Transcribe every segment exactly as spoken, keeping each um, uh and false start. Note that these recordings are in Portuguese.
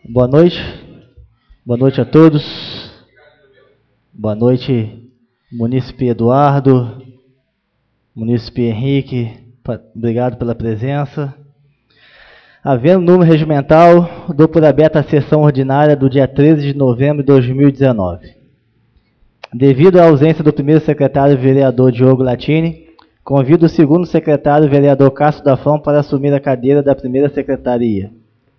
Boa noite. Boa noite a todos. Boa noite, Munícipe Eduardo, Munícipe Henrique. Obrigado pela presença. Havendo número regimental, dou por aberta a sessão ordinária do dia treze de novembro de dois mil e dezenove. Devido à ausência do primeiro secretário, vereador Diogo Latini, convido o segundo secretário, vereador Cássio da Flão, para assumir a cadeira da primeira secretaria.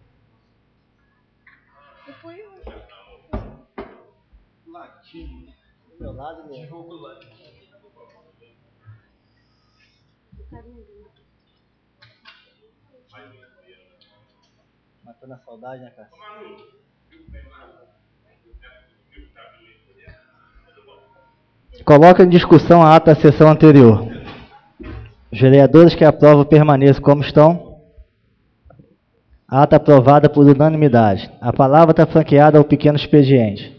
Do meu lado, meu. Matando a saudade, né, Cássio? Coloca em discussão a ata da sessão anterior. Os vereadores que aprovam permaneçam como estão. A ata aprovada por unanimidade. A palavra está franqueada ao pequeno expediente.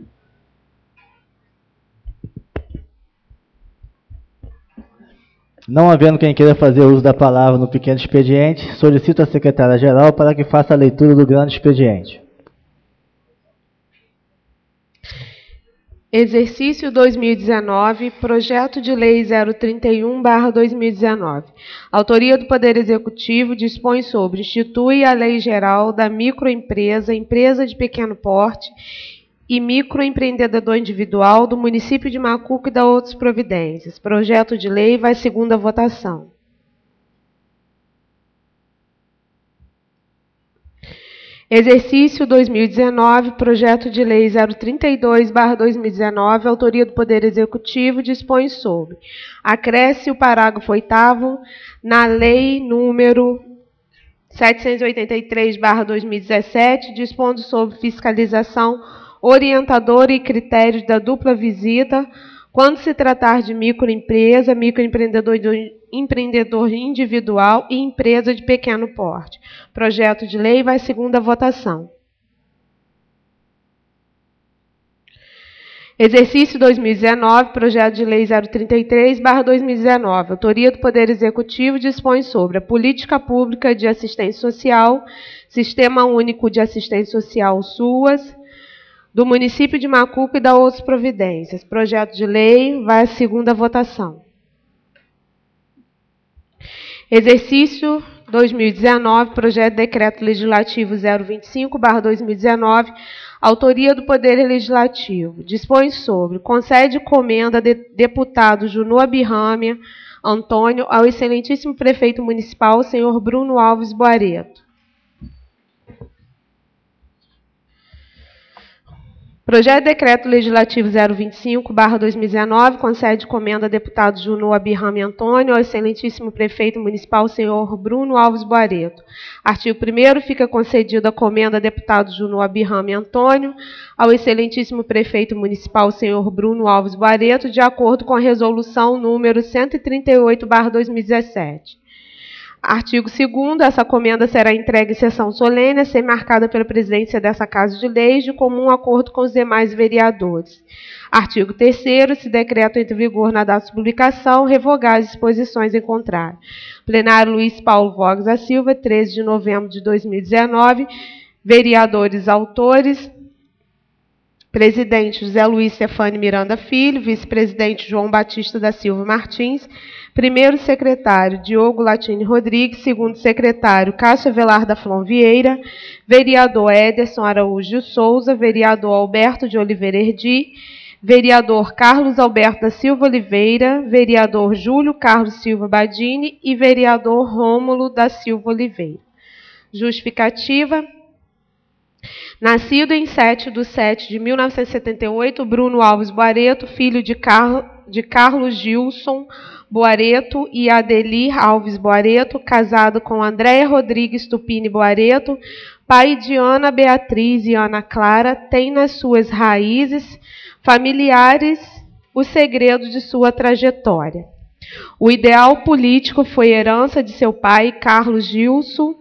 Não havendo quem queira fazer uso da palavra no pequeno expediente, solicito à secretária-geral para que faça a leitura do grande expediente. Exercício dois mil e dezenove, Projeto de Lei zero trinta e um barra dois mil e dezenove. Autoria do Poder Executivo dispõe sobre, institui a Lei Geral da Microempresa, Empresa de Pequeno Porte e Microempreendedor Individual do município de Macuco e da outras providências. Projeto de lei vai segunda votação. Exercício dois mil e dezenove, Projeto de Lei zero trinta e dois barra dois mil e dezenove, autoria do Poder Executivo, dispõe sobre. Acresce o parágrafo oitavo na Lei número setecentos e oitenta e três barra dois mil e dezessete, dispondo sobre fiscalização orientadora e critérios da dupla visita, quando se tratar de microempresa, microempreendedor empreendedor individual e empresa de pequeno porte. Projeto de lei vai segunda votação. Exercício dois mil e dezenove, Projeto de Lei zero trinta e três barra dois mil e dezenove. Autoria do Poder Executivo dispõe sobre a Política Pública de Assistência Social, Sistema Único de Assistência Social SUAS, do município de Macuco e da outras providências. Projeto de lei vai à segunda votação. Exercício dois mil e dezenove, Projeto de Decreto Legislativo zero vinte e cinco barra dois mil e dezenove, autoria do Poder Legislativo. Dispõe sobre, concede comenda de deputado Junô Abirrâmia Antônio ao excelentíssimo prefeito municipal, senhor Bruno Alves Boareto. Projeto de Decreto Legislativo zero vinte e cinco barra dois mil e dezenove, concede comenda a deputado Junô Abirrâmia Antônio ao excelentíssimo prefeito municipal, senhor Bruno Alves Boareto. Artigo primeiro, fica concedida a comenda a deputado Junô Abirrâmia Antônio ao excelentíssimo prefeito municipal, senhor Bruno Alves Boareto, de acordo com a resolução número cento e trinta e oito barra dois mil e dezessete. Artigo segundo, essa comenda será entregue em sessão solene, a ser marcada pela presidência dessa Casa de Leis, de comum acordo com os demais vereadores. Artigo terceiro, se decreto entre vigor na data de publicação, revogar as disposições em contrário. Plenário Luiz Paulo Vogas da Silva, treze de novembro de dois mil e dezenove. Vereadores autores. Presidente José Luiz Stefani Miranda Filho, vice-presidente João Batista da Silva Martins, primeiro secretário Diogo Latini Rodrigues, segundo secretário Cássio Avelar da Flon Vieira, vereador Ederson Araújo Souza, vereador Alberto de Oliveira Erdi, vereador Carlos Alberto da Silva Oliveira, vereador Júlio Carlos Silva Badini e vereador Rômulo da Silva Oliveira. Justificativa. Nascido em sete de setembro de mil novecentos e setenta e oito, Bruno Alves Boareto, filho de, Car... de Carlos Gilson Boareto e Adelir Alves Boareto, casado com Andréia Rodrigues Tupini Boareto, pai de Ana Beatriz e Ana Clara, tem nas suas raízes familiares o segredo de sua trajetória. O ideal político foi herança de seu pai, Carlos Gilson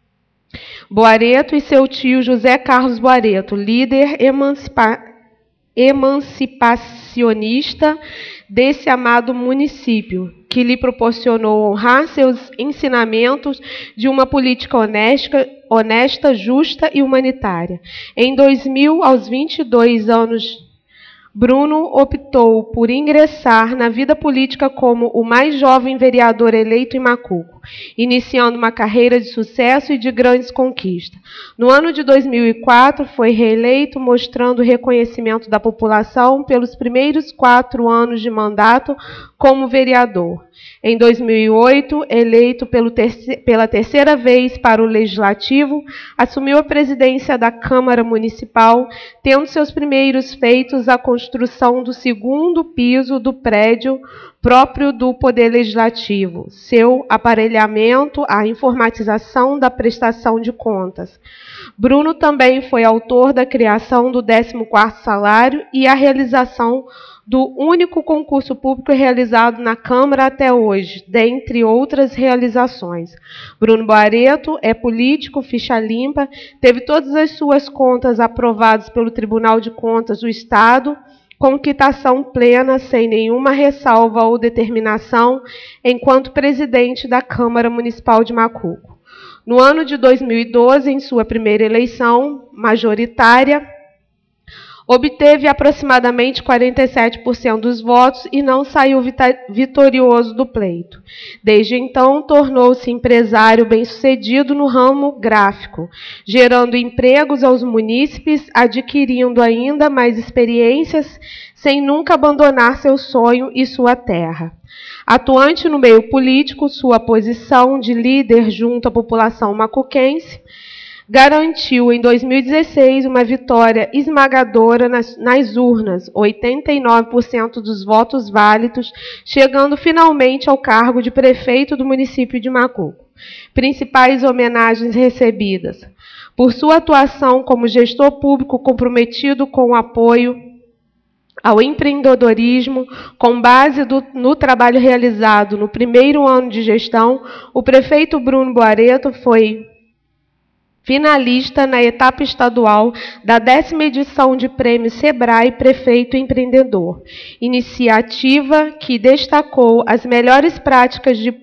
Boareto, e seu tio José Carlos Boareto, líder emancipa... emancipacionista desse amado município, que lhe proporcionou honrar seus ensinamentos de uma política honesta, honesta, justa e humanitária. Em dois mil, aos vinte e dois anos, Bruno optou por ingressar na vida política como o mais jovem vereador eleito em Macuco, iniciando uma carreira de sucesso e de grandes conquistas. No ano de dois mil e quatro, foi reeleito, mostrando o reconhecimento da população pelos primeiros quatro anos de mandato como vereador. Em dois mil e oito, eleito pelo terce- pela terceira vez para o Legislativo, assumiu a presidência da Câmara Municipal, tendo seus primeiros feitos a construção do segundo piso do prédio próprio do Poder Legislativo, seu aparelhamento, a informatização da prestação de contas. Bruno também foi autor da criação do décimo quarto salário e a realização do único concurso público realizado na Câmara até hoje, dentre outras realizações. Bruno Barreto é político, ficha limpa, teve todas as suas contas aprovadas pelo Tribunal de Contas do Estado, com quitação plena, sem nenhuma ressalva ou determinação, enquanto presidente da Câmara Municipal de Macuco. No ano de dois mil e doze, em sua primeira eleição majoritária, obteve aproximadamente quarenta e sete por cento dos votos e não saiu vitorioso do pleito. Desde então, tornou-se empresário bem-sucedido no ramo gráfico, gerando empregos aos munícipes, adquirindo ainda mais experiências, sem nunca abandonar seu sonho e sua terra. Atuante no meio político, sua posição de líder junto à população macuquense garantiu em dois mil e dezesseis uma vitória esmagadora nas, nas urnas, oitenta e nove por cento dos votos válidos, chegando finalmente ao cargo de prefeito do município de Macuco. Principais homenagens recebidas: por sua atuação como gestor público comprometido com o apoio ao empreendedorismo, com base do, no trabalho realizado no primeiro ano de gestão, o prefeito Bruno Barreto foi finalista na etapa estadual da décima edição de Prêmio Sebrae Prefeito Empreendedor, iniciativa que destacou as melhores práticas de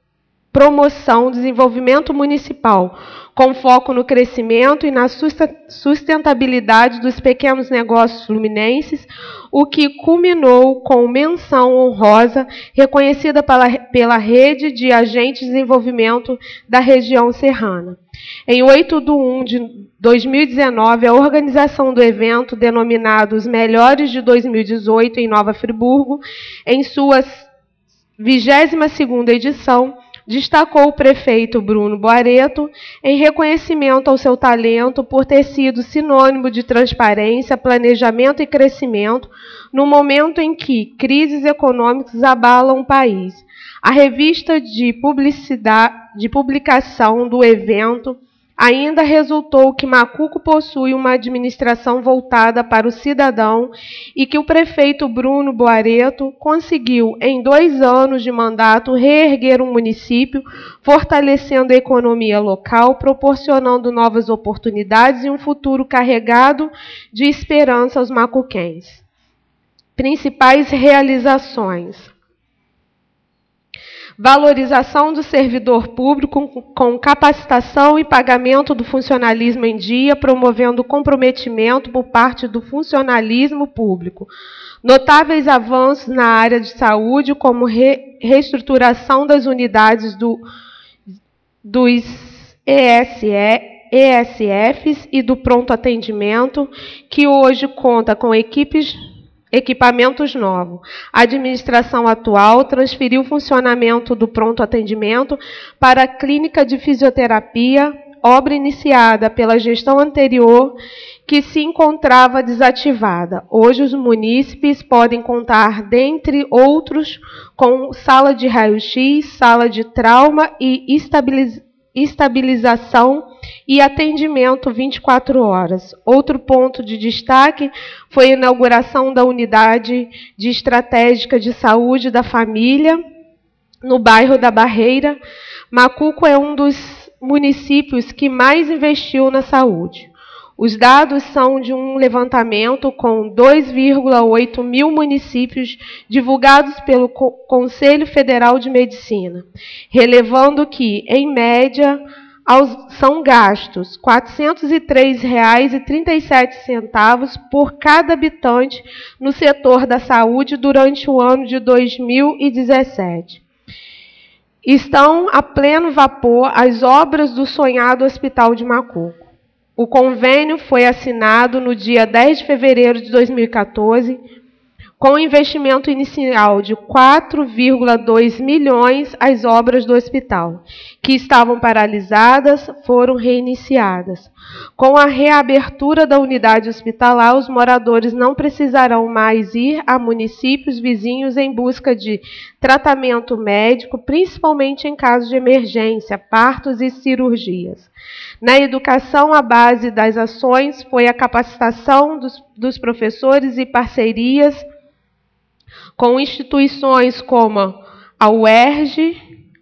promoção e desenvolvimento municipal, com foco no crescimento e na sustentabilidade dos pequenos negócios fluminenses, o que culminou com menção honrosa reconhecida pela, pela Rede de Agentes de Desenvolvimento da região serrana. Em oito de um de dois mil e dezenove, a organização do evento, denominado Os Melhores de dois mil e dezoito em Nova Friburgo, em sua vigésima segunda edição, destacou o prefeito Bruno Barreto em reconhecimento ao seu talento por ter sido sinônimo de transparência, planejamento e crescimento no momento em que crises econômicas abalam o país. A revista de, publicidade, de publicação do evento ainda resultou que Macuco possui uma administração voltada para o cidadão e que o prefeito Bruno Barreto conseguiu, em dois anos de mandato, reerguer um município, fortalecendo a economia local, proporcionando novas oportunidades e um futuro carregado de esperança aos macuquenses. Principais realizações: valorização do servidor público com capacitação e pagamento do funcionalismo em dia, promovendo comprometimento por parte do funcionalismo público. Notáveis avanços na área de saúde, como re, reestruturação das unidades do, dos E S Fs e do pronto atendimento, que hoje conta com equipes equipamentos novos. A administração atual transferiu o funcionamento do pronto atendimento para a clínica de fisioterapia, obra iniciada pela gestão anterior, que se encontrava desativada. Hoje os munícipes podem contar, dentre outros, com sala de raio-x, sala de trauma e estabilização estabilização e atendimento vinte e quatro horas. Outro ponto de destaque foi a inauguração da Unidade de Estratégica de Saúde da Família, no bairro da Barreira. Macuco é um dos municípios que mais investiu na saúde. Os dados são de um levantamento com dois vírgula oito mil municípios divulgados pelo Conselho Federal de Medicina, relevando que, em média, aos, são gastos quatrocentos e três reais e trinta e sete centavos por cada habitante no setor da saúde durante o ano de dois mil e dezessete. Estão a pleno vapor as obras do sonhado Hospital de Macuco. O convênio foi assinado no dia dez de fevereiro de dois mil e quatorze, com investimento inicial de quatro vírgula dois milhões. As obras do hospital, que estavam paralisadas, foram reiniciadas. Com a reabertura da unidade hospitalar, os moradores não precisarão mais ir a municípios vizinhos em busca de tratamento médico, principalmente em casos de emergência, partos e cirurgias. Na educação, a base das ações foi a capacitação dos, dos professores e parcerias com instituições como a U E R J,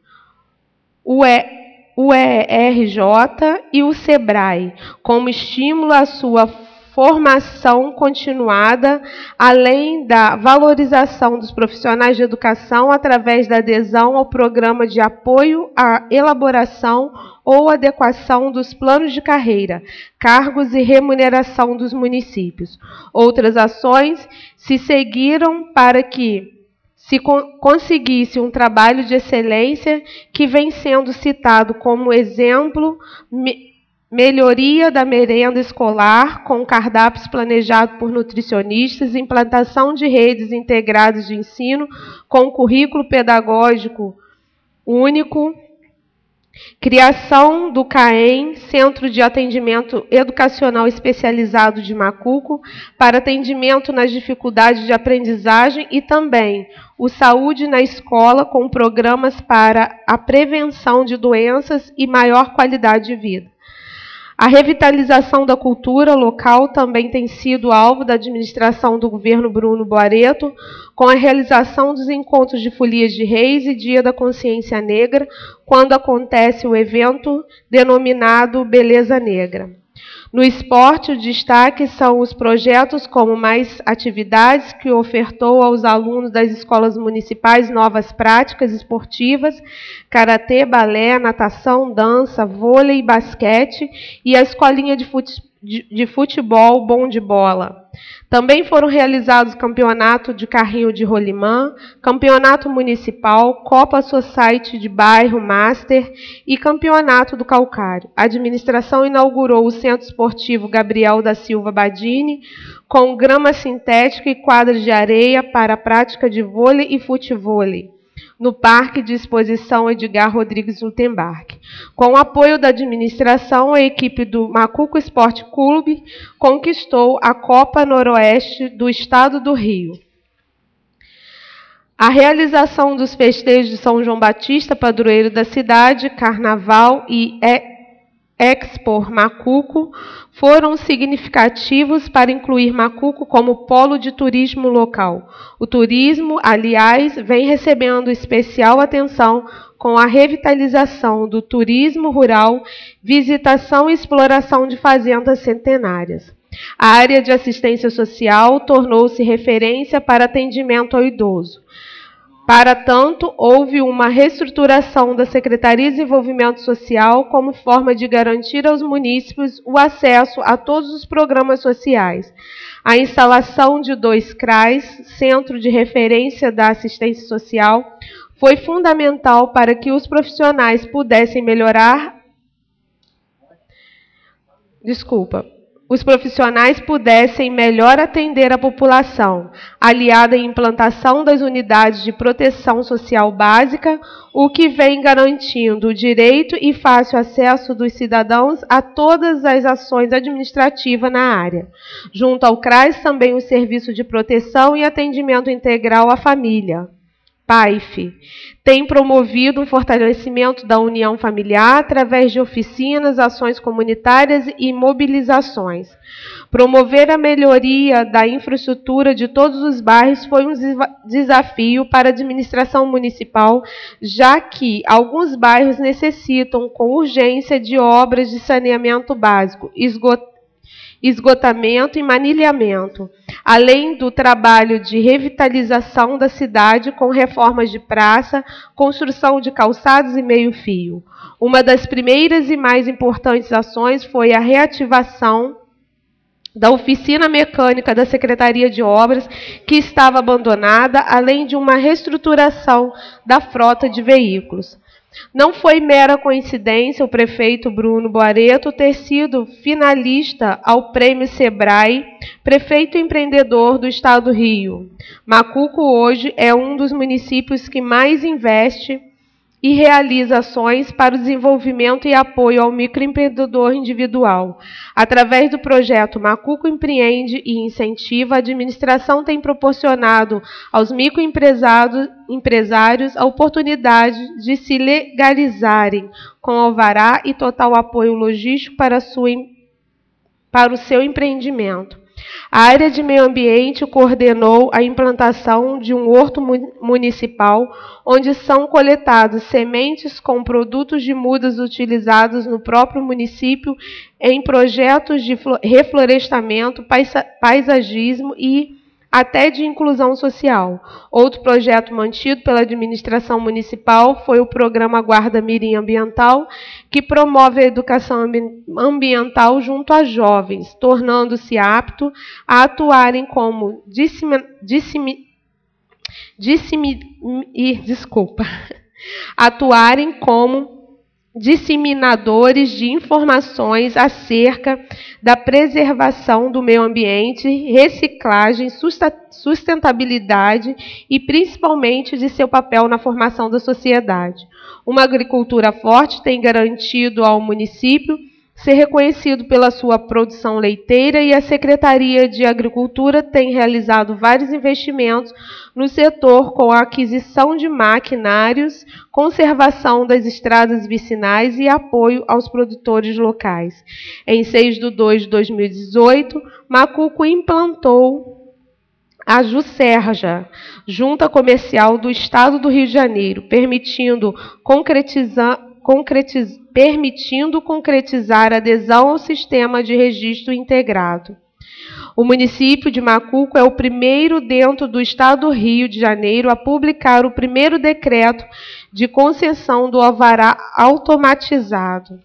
o U E R J e o SEBRAE, como estímulo à sua formação continuada, além da valorização dos profissionais de educação através da adesão ao programa de apoio à elaboração ou adequação dos planos de carreira, cargos e remuneração dos municípios. Outras ações se seguiram para que se conseguisse um trabalho de excelência que vem sendo citado como exemplo, me, melhoria da merenda escolar, com cardápios planejados por nutricionistas, implantação de redes integradas de ensino com currículo pedagógico único, criação do CAEM, Centro de Atendimento Educacional Especializado de Macuco, para atendimento nas dificuldades de aprendizagem, e também o Saúde na Escola, com programas para a prevenção de doenças e maior qualidade de vida. A revitalização da cultura local também tem sido alvo da administração do governo Bruno Boareto, com a realização dos encontros de Folias de Reis e Dia da Consciência Negra, quando acontece o evento denominado Beleza Negra. No esporte, o destaque são os projetos como Mais Atividades, que ofertou aos alunos das escolas municipais novas práticas esportivas, karatê, balé, natação, dança, vôlei e basquete, e a escolinha de futebol, de futebol Bom de Bola. Também foram realizados campeonato de carrinho de rolimã, campeonato municipal, Copa Society de bairro Master e campeonato do Calcário. A administração inaugurou o Centro Esportivo Gabriel da Silva Badini, com grama sintética e quadras de areia para a prática de vôlei e futevôlei, no Parque de Exposição Edgar Rodrigues Lutembarque. Com o apoio da administração, a equipe do Macuco Esporte Clube conquistou a Copa Noroeste do Estado do Rio. A realização dos festejos de São João Batista, padroeiro da cidade, Carnaval e Expo Macuco, foram significativos para incluir Macuco como polo de turismo local. O turismo, aliás, vem recebendo especial atenção com a revitalização do turismo rural, visitação e exploração de fazendas centenárias. A área de assistência social tornou-se referência para atendimento ao idoso. Para tanto, houve uma reestruturação da Secretaria de Desenvolvimento Social como forma de garantir aos munícipes o acesso a todos os programas sociais. A instalação de dois C R A S, Centro de Referência da Assistência Social, foi fundamental para que os profissionais pudessem melhorar... Desculpa. Os profissionais pudessem melhor atender a população, aliada à implantação das unidades de proteção social básica, o que vem garantindo o direito e fácil acesso dos cidadãos a todas as ações administrativas na área. Junto ao C R A S, também o Serviço de Proteção e Atendimento Integral à Família, P A I F, tem promovido o fortalecimento da união familiar através de oficinas, ações comunitárias e mobilizações. Promover a melhoria da infraestrutura de todos os bairros foi um desafio para a administração municipal, já que alguns bairros necessitam com urgência de obras de saneamento básico, esgotamento, esgotamento e manilhamento, além do trabalho de revitalização da cidade com reformas de praça, construção de calçados e meio-fio. Uma das primeiras e mais importantes ações foi a reativação da oficina mecânica da Secretaria de Obras, que estava abandonada, além de uma reestruturação da frota de veículos. Não foi mera coincidência o prefeito Bruno Boareto ter sido finalista ao Prêmio Sebrae, prefeito empreendedor do Estado do Rio. Macuco hoje é um dos municípios que mais investe e realiza ações para o desenvolvimento e apoio ao microempreendedor individual. Através do projeto Macuco Empreende e Incentiva, a administração tem proporcionado aos microempresários a oportunidade de se legalizarem com alvará e total apoio logístico para, sua, para o seu empreendimento. A área de meio ambiente coordenou a implantação de um horto municipal, onde são coletadas sementes com produtos de mudas utilizados no próprio município em projetos de reflorestamento, paisagismo e até de inclusão social. Outro projeto mantido pela administração municipal foi o programa Guarda Mirim Ambiental, que promove a educação ambiental junto a jovens, tornando-se apto a atuarem como dissimi, dissimi, dissimi, desculpa, atuarem como disseminadores de informações acerca da preservação do meio ambiente, reciclagem, sustentabilidade e principalmente de seu papel na formação da sociedade. Uma agricultura forte tem garantido ao município ser reconhecido pela sua produção leiteira e a Secretaria de Agricultura tem realizado vários investimentos no setor com a aquisição de maquinários, conservação das estradas vicinais e apoio aos produtores locais. Em seis de dois de dois mil e dezoito, Macuco implantou a Juscerja, Junta Comercial do Estado do Rio de Janeiro, permitindo concretizar Concretiz... permitindo concretizar a adesão ao sistema de registro integrado. O município de Macuco é o primeiro dentro do Estado do Rio de Janeiro a publicar o primeiro decreto de concessão do alvará automatizado.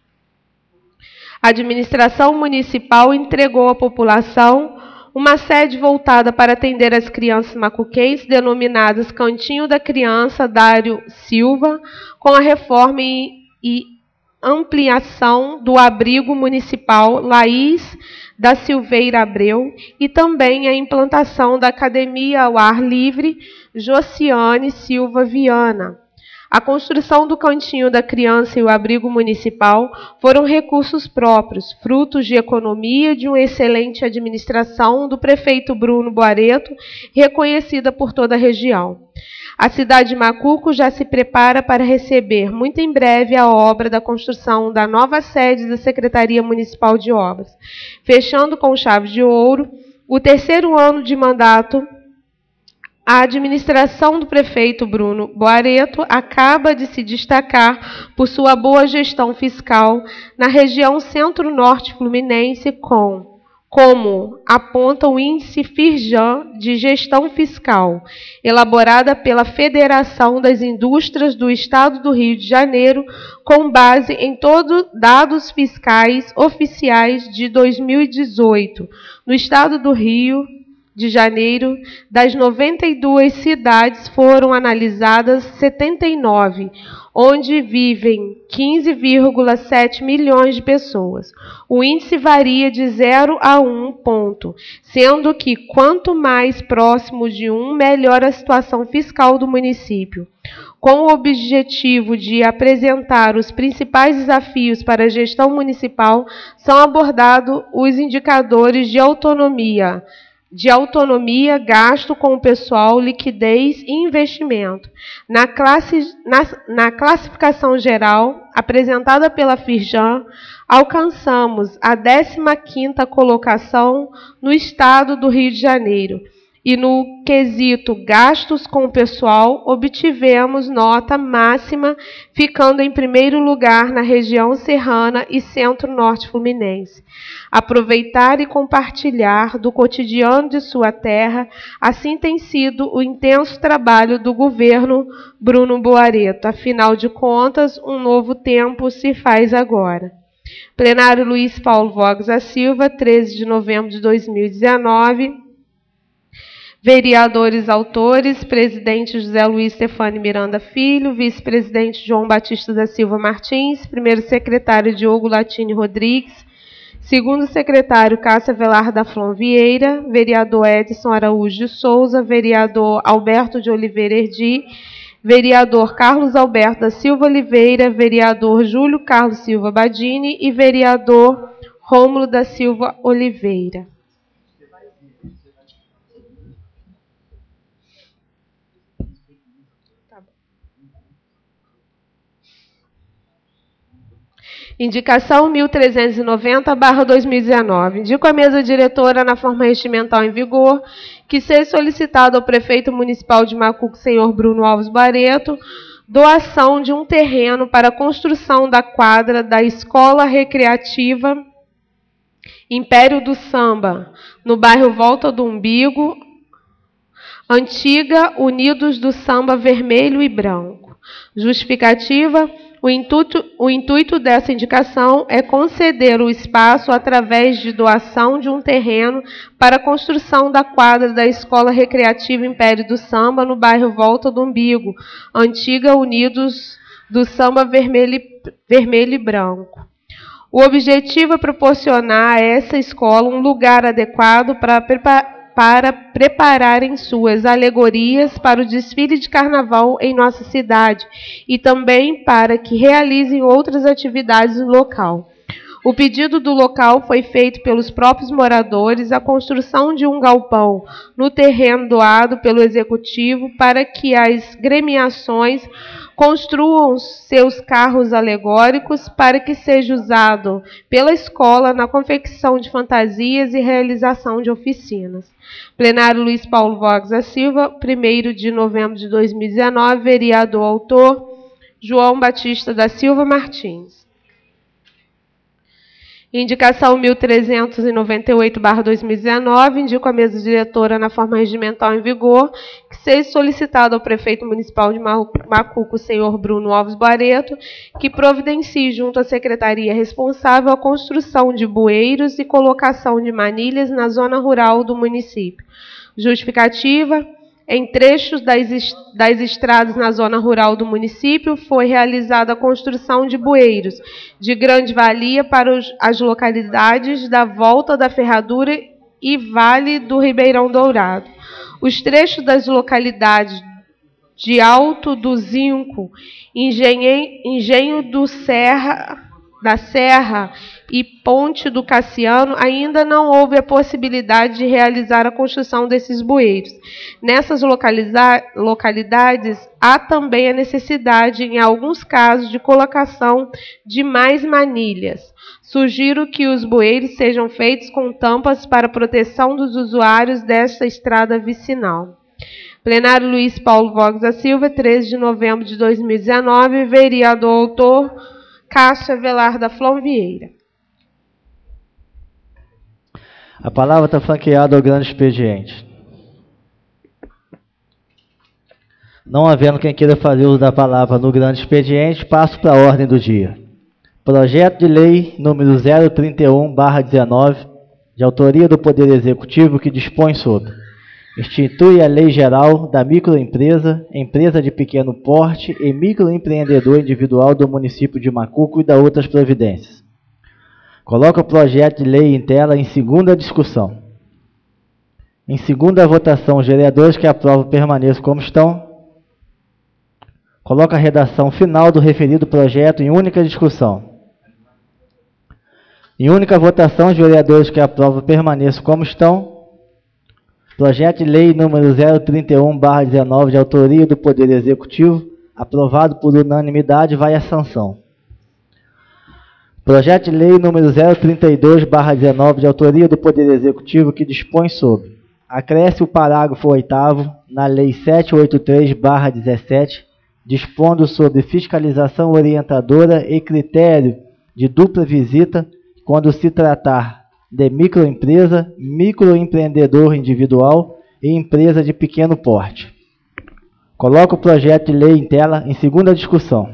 A administração municipal entregou à população uma sede voltada para atender as crianças macuquenses, denominadas Cantinho da Criança Dário Silva, com a reforma e, e ampliação do abrigo municipal Laís da Silveira Abreu e também a implantação da Academia ao Ar Livre Josiane Silva Viana. A construção do Cantinho da Criança e o abrigo municipal foram recursos próprios, frutos de economia e de uma excelente administração do prefeito Bruno Boareto, reconhecida por toda a região. A cidade de Macuco já se prepara para receber, muito em breve, a obra da construção da nova sede da Secretaria Municipal de Obras. Fechando com chave de ouro, o terceiro ano de mandato, a administração do prefeito Bruno Boareto acaba de se destacar por sua boa gestão fiscal na região centro-norte fluminense, com, como aponta o índice Firjan de gestão fiscal, elaborada pela Federação das Indústrias do Estado do Rio de Janeiro, com base em todos dados fiscais oficiais de dois mil e dezoito. No Estado do Rio de Janeiro, das noventa e duas cidades foram analisadas setenta e nove, onde vivem quinze vírgula sete milhões de pessoas. O índice varia de zero a um ponto, sendo que quanto mais próximo de um, melhor a situação fiscal do município. Com o objetivo de apresentar os principais desafios para a gestão municipal, são abordados os indicadores de autonomia, de autonomia, gasto com o pessoal, liquidez e investimento. Na, classe, na, na classificação geral, apresentada pela Firjan, alcançamos a décima quinta colocação no estado do Rio de Janeiro e no quesito gastos com o pessoal, obtivemos nota máxima, ficando em primeiro lugar na região serrana e centro-norte fluminense. Aproveitar e compartilhar do cotidiano de sua terra, assim tem sido o intenso trabalho do governo Bruno Boareto. Afinal de contas, um novo tempo se faz agora. Plenário Luiz Paulo Vogas da Silva, treze de novembro de dois mil e dezenove. Vereadores autores, presidente José Luiz Stefani Miranda Filho, vice-presidente João Batista da Silva Martins, primeiro secretário Diogo Latini Rodrigues, segundo secretário Cássia Velar da Flon Vieira, vereador Edson Araújo de Souza, vereador Alberto de Oliveira Erdi, vereador Carlos Alberto da Silva Oliveira, vereador Júlio Carlos Silva Badini e vereador Rômulo da Silva Oliveira. Indicação mil trezentos e noventa barra dois mil e dezenove. Indico a mesa diretora na forma regimental em vigor que seja solicitado ao prefeito municipal de Macuco, senhor Bruno Alves Barreto, doação de um terreno para a construção da quadra da Escola Recreativa Império do Samba, no bairro Volta do Umbigo, antiga Unidos do Samba Vermelho e Branco. Justificativa: O intuito, o intuito dessa indicação é conceder o espaço através de doação de um terreno para a construção da quadra da Escola Recreativa Império do Samba, no bairro Volta do Umbigo, antiga Unidos do Samba Vermelho, Vermelho e Branco. O objetivo é proporcionar a essa escola um lugar adequado para preparar para prepararem suas alegorias para o desfile de carnaval em nossa cidade e também para que realizem outras atividades no local. O pedido do local foi feito pelos próprios moradores, a construção de um galpão no terreno doado pelo Executivo para que as gremiações construam seus carros alegóricos para que seja usado pela escola na confecção de fantasias e realização de oficinas. Plenário Luiz Paulo Vogas da Silva, primeiro de novembro de dois mil e dezenove, vereador autor João Batista da Silva Martins. Indicação mil trezentos e noventa e oito barra dois mil e dezenove, indico a mesa diretora na forma regimental em vigor que seja solicitado ao prefeito municipal de Macuco, senhor Bruno Alves Barreto, que providencie junto à secretaria responsável a construção de bueiros e colocação de manilhas na zona rural do município. Justificativa: em trechos das, das estradas na zona rural do município foi realizada a construção de bueiros de grande valia para os, as localidades da Volta da Ferradura e Vale do Ribeirão Dourado. Os trechos das localidades de Alto do Zinco, Engenho, Engenho do Serra, da Serra e Ponte do Cassiano, ainda não houve a possibilidade de realizar a construção desses bueiros. Nessas localidades, há também a necessidade, em alguns casos, de colocação de mais manilhas. Sugiro que os bueiros sejam feitos com tampas para proteção dos usuários desta estrada vicinal. Plenário Luiz Paulo Vogas da Silva, treze de novembro de dois mil e dezenove, vereador autor Cássia Velar da Flon Vieira. A palavra está franqueada ao grande expediente. Não havendo quem queira fazer uso da palavra no grande expediente, passo para a ordem do dia. Projeto de lei número zero trinta e um barra dezenove, de autoria do Poder Executivo, que dispõe sobre: institui a Lei Geral da Microempresa, Empresa de Pequeno Porte e Microempreendedor Individual do município de Macuco e da outras providências. Coloca o projeto de lei em tela em segunda discussão. Em segunda votação, os vereadores que aprovam permaneçam como estão. Coloca a redação final do referido projeto em única discussão. Em única votação, os vereadores que aprovam permaneçam como estão. Projeto de lei número zero trinta e um barra dezenove, de autoria do Poder Executivo, aprovado por unanimidade, vai à sanção. Projeto de lei número zero trinta e dois barra dezenove, de autoria do Poder Executivo, que dispõe sobre acresce o parágrafo oitavo na Lei setecentos e oitenta e três barra dezessete, dispondo sobre fiscalização orientadora e critério de dupla visita quando se tratar de microempresa, microempreendedor individual e empresa de pequeno porte. Coloco o projeto de lei em tela em segunda discussão.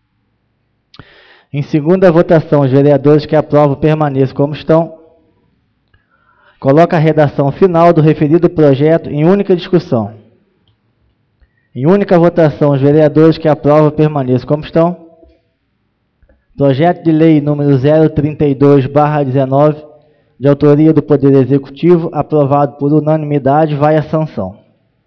Em segunda votação, os vereadores que aprovam permaneçam como estão. Coloca a redação final do referido projeto em única discussão. Em única votação, os vereadores que aprovam permaneçam como estão. Projeto de lei número zero trinta e dois barra dezenove, de autoria do Poder Executivo, aprovado por unanimidade, vai à sanção.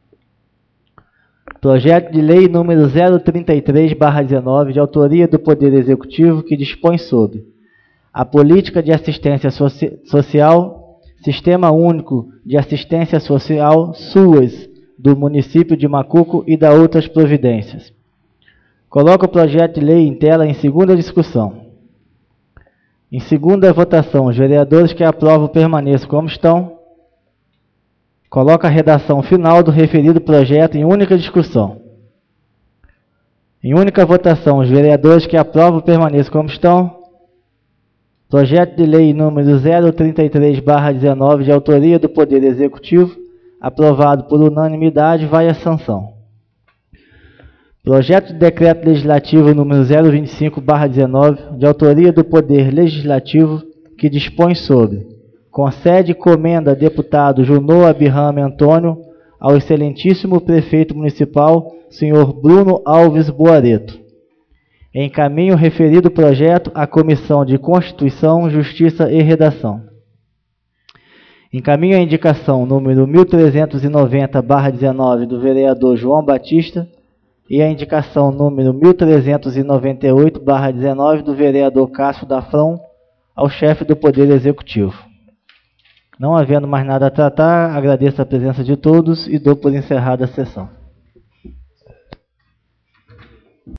Projeto de lei número zero trinta e três barra dezenove, de autoria do Poder Executivo, que dispõe sobre a política de assistência soci social, Sistema Único de Assistência Social, SUAS, do município de Macuco e da outras providências. Coloco o projeto de lei em tela em segunda discussão. Em segunda votação, os vereadores que aprovam permaneçam como estão. Coloca a redação final do referido projeto em única discussão. Em única votação, os vereadores que aprovam permaneçam como estão. Projeto de lei número zero trinta e três barra dezenove, de autoria do Poder Executivo, aprovado por unanimidade, vai à sanção. Projeto de decreto legislativo número zero vinte e cinco barra dezenove, de autoria do Poder Legislativo, que dispõe sobre: concede comenda deputado Junô Abirrame Antônio ao excelentíssimo prefeito municipal, senhor Bruno Alves Boareto. Encaminho o referido projeto à Comissão de Constituição, Justiça e Redação. Encaminho a indicação número mil trezentos e noventa barra dezenove do vereador João Batista e a indicação número mil trezentos e noventa e oito barra dezenove do vereador Cássio da Frão ao chefe do Poder Executivo. Não havendo mais nada a tratar, agradeço a presença de todos e dou por encerrada a sessão.